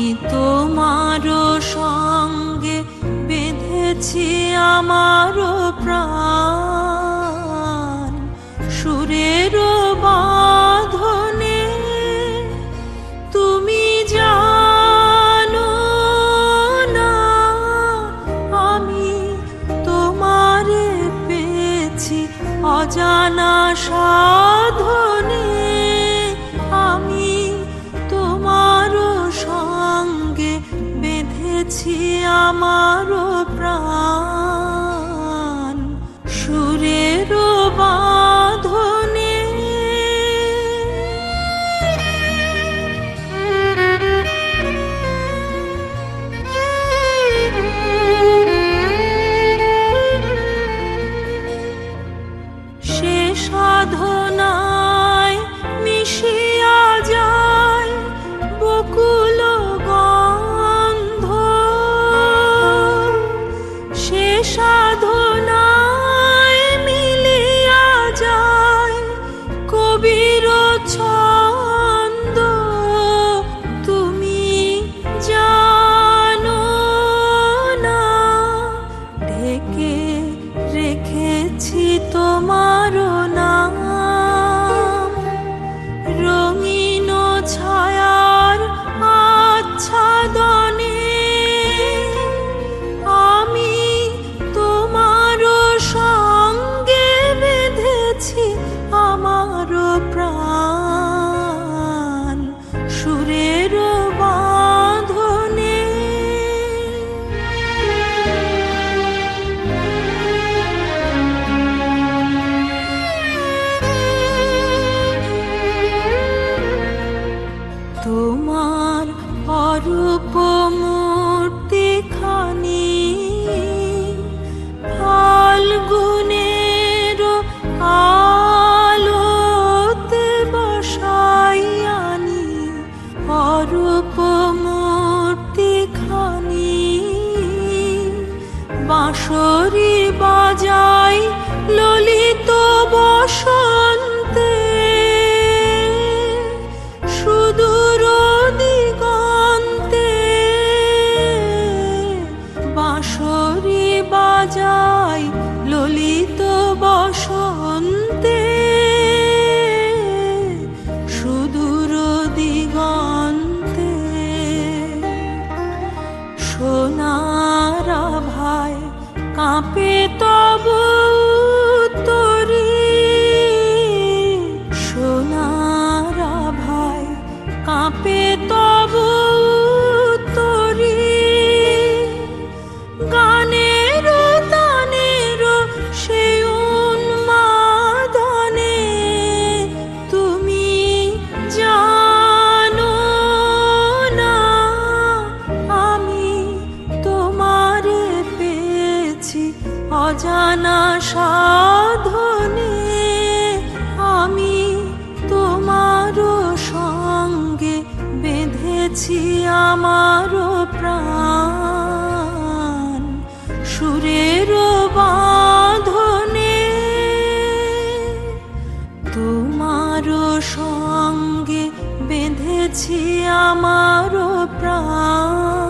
তোমারও সঙ্গে বেঁধেছি আমারও প্রাণ, সুরের বাঁধনে। তুমি জানো না আমি তোমারে পেয়েছি অজানা সাধনে। আমি তোমারও সঙ্গে বেঁধেছি আমারও প্রাণ, সুরের বাঁধনে। সে সাধনায় মিশিয়া যায় বকুল গন্ধ, সে সাধনায় মিলিয়া যায় কবির ছন্দ। তুমি জানো না ঢেকে রেখেছি তোমার নাম, রঙিন ছায়ার আচ্ছাদনে। আমি তোমার সঙ্গে বেঁধেছি আমার প্রাণ, সুরের বাঁধনে। তোমার অরূপ মূর্তিখানি ফাল্গুনের আলোতে বসাইয়ানি, অরূপ মূর্তিখানি বাঁশরি বাজাই ললিত বসন্তে। সুদূর দিগন্তে বাঁশরি বাজাই ললিত বসন্তে। সুদূর দিগন্তে সোনার আভায় কাঁপে তব উত্তরী, সোনার আভায় কাঁপে তব উত্তরী। গানের তানের সেই উন্মাদনে তুমি জানো না আমি তোমারে পেয়েছি অজানা সাধনে। আমি তোমারও সঙ্গে বেঁধেছি আমারও প্রাণ, সুরের বাঁধনে। তোমারও সঙ্গে বেঁধেছি আমারও প্রাণ।